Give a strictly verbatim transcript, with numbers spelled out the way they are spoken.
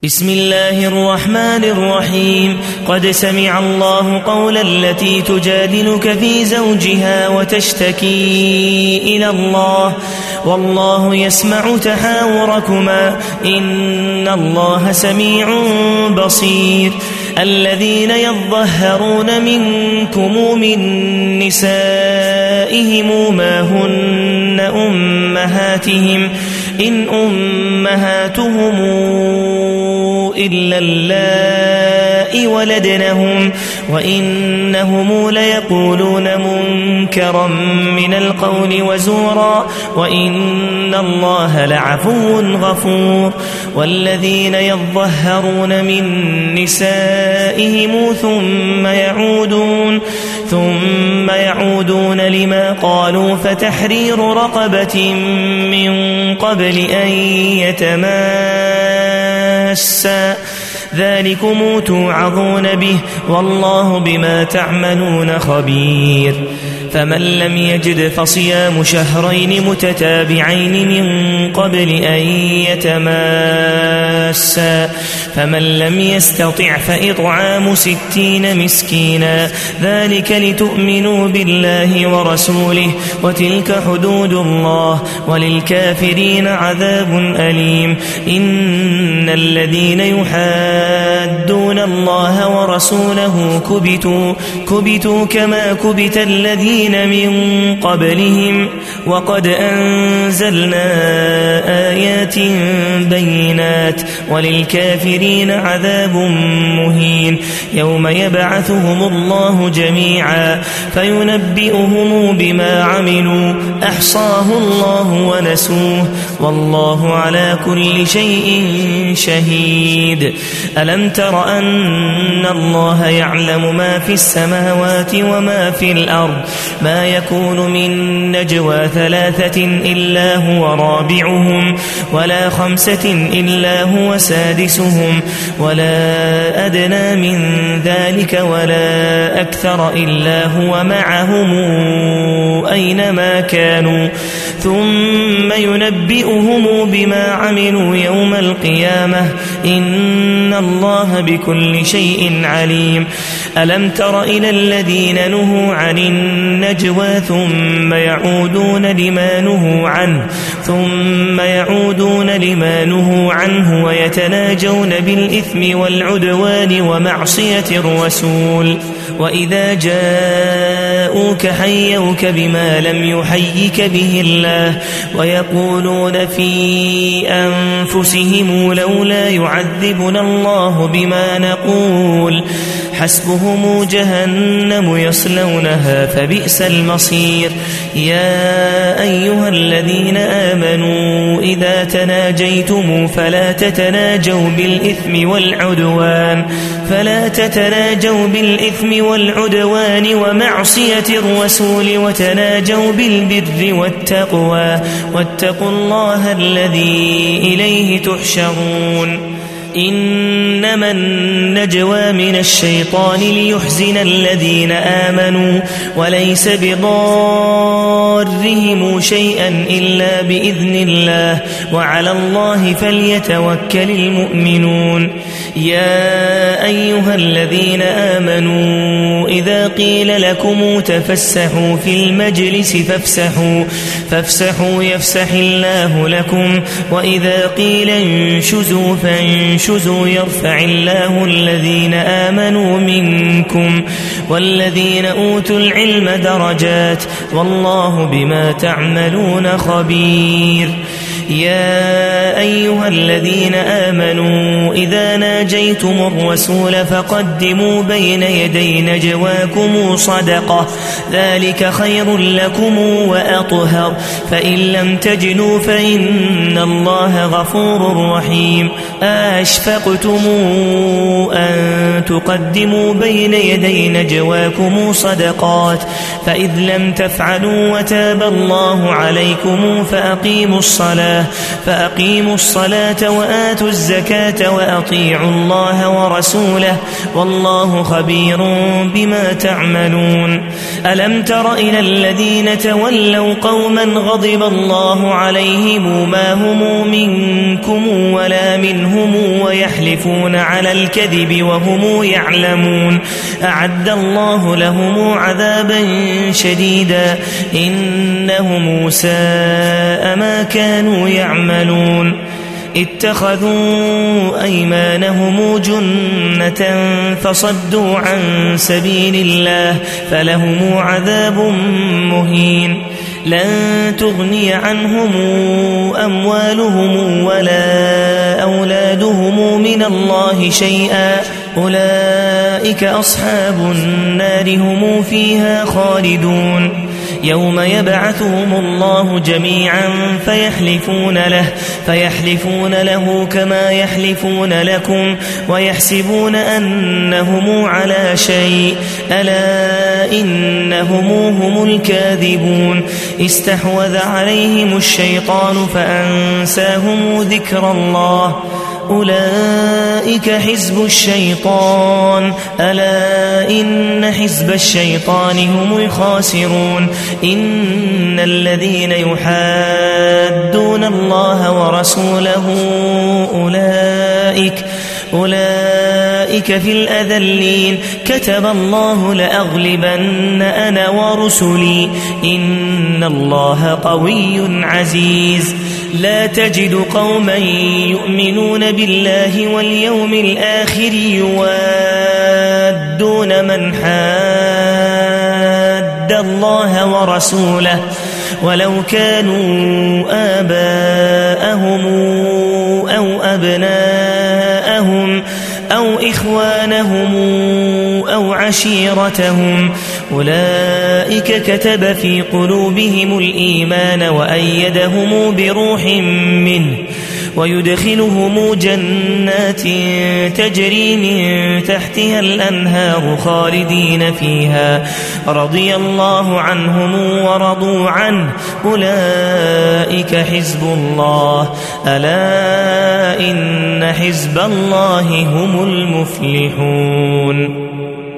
بسم الله الرحمن الرحيم. قد سمع الله قول التي تجادلك في زوجها وتشتكي إلى الله والله يسمع تحاوركما إن الله سميع بصير. الذين يظهرون منكم من نسائهم ما هن أمهاتهم إن أمهاتهم إلا اللائي ولدنهم وإنهم ليقولون منكرا من القول وزورا وإن الله لعفو غفور. والذين يظهرون من نسائهم ثم يعودون ثم يعودون لما قالوا فتحرير رقبة من قبل أن يتماسا ذلكم توعظون به والله بما تعملون خبير. فمن لم يجد فصيام شهرين متتابعين من قبل أن يتماسا فمن لم يستطع فإطعام ستين مسكينا ذلك لتؤمنوا بالله ورسوله وتلك حدود الله وللكافرين عذاب أليم. إن الذين يحادون الله ورسوله كبتوا, كبتوا كما كبت الذين من قبلهم وقد أنزلنا آيات بينات وللكافرين عذاب مهين. يوم يبعثهم الله جميعا فينبئهم بما عملوا أحصاه الله ونسوه والله على كل شيء شهيد. ألم تر أن الله يعلم ما في السماوات وما في الأرض ما يكون من نجوى ثلاثة إلا هو رابعهم ولا خمسة إلا هو سادسهم ولا أدنى من ذلك ولا أكثر إلا هو معهم أينما كانوا ثم ينبئهم بما عملوا يوم القيامة إن الله بكل شيء عليم. ألم تر إلى الذين نهوا عن النجوى ثم يعودون لما نهوا عنه ثم يعودون لما نهوا عنه ويتناجون بالإثم والعدوان ومعصية الرسول وإذا جاءوك حيوك بما لم يحيك به الله ويقولون في أنفسهم لولا يعذبنا الله بما نقول حسبهم جهنم يصلونها فبئس المصير. يا أيها الذين آمنوا إذا تناجيتم فلا تتناجوا بالإثم والعدوان فلا تتناجوا بالإثم والعدوان ومعصية الرسول وتناجوا بالبر والتقوى واتقوا الله الذي إليه تحشرون. إنما النجوى من الشيطان ليحزن الذين آمنوا وليس بضارهم شيئا إلا بإذن الله وعلى الله فليتوكل المؤمنون. يا أيها الذين آمنوا إذا قيل لكم تفسحوا في المجلس فافسحوا, فافسحوا يفسح الله لكم وإذا قيل انشزوا فانشزوا يرفع الله الذين آمنوا منكم والذين أوتوا العلم درجات والله بما تعملون خبير. يا أيها الذين آمنوا إذا ناجيتم الرسول فقدموا بين يدي نجواكم صدقة ذلك خير لكم وأطهر فإن لم تجدوا فإن الله غفور رحيم. أشفقتم أن تقدموا بين يدي نجواكم صدقات فإذ لم تفعلوا وتاب الله عليكم فأقيموا الصلاة الصلاة فأقيموا الصلاة وآتوا الزكاة وأطيعوا الله ورسوله والله خبير بما تعملون. ألم تر إلى الذين تولوا قوما غضب الله عليهم ما هم منكم ولا منهم ويحلفون على الكذب وهم يعلمون أعد الله لهم عذابا شديدا إنهم ساء ما كانوا يعملون. اتخذوا أيمانهم جنة فصدوا عن سبيل الله فلهم عذاب مهين. لن تغني عنهم أموالهم ولا أولادهم من الله شيئا أولئك أصحاب النار هم فيها خالدون. يوم يبعثهم الله جميعا فيحلفون له فيحلفون له كما يحلفون لكم ويحسبون أنهم على شيء ألا إنهم هم الكاذبون. استحوذ عليهم الشيطان فأنساهم ذكر الله أولئك حزب الشيطان ألا إن حزب الشيطان هم الخاسرون. إن الذين يحادون الله ورسوله أولئك أولئك في الأذلين. كتب الله لأغلبن أنا ورسلي إن الله قوي عزيز. لا تجد قوما يؤمنون بالله واليوم الآخر يوادون من حاد الله ورسوله ولو كانوا آباءهم أو أبناءهم أو إخوانهم أو عشيرتهم أولئك كتب في قلوبهم الإيمان وأيدهم بروح منه ويدخلهم جنات تجري من تحتها الأنهار خالدين فيها رضي الله عنهم ورضوا عنه أولئك حزب الله ألا إن حزب الله هم المفلحون.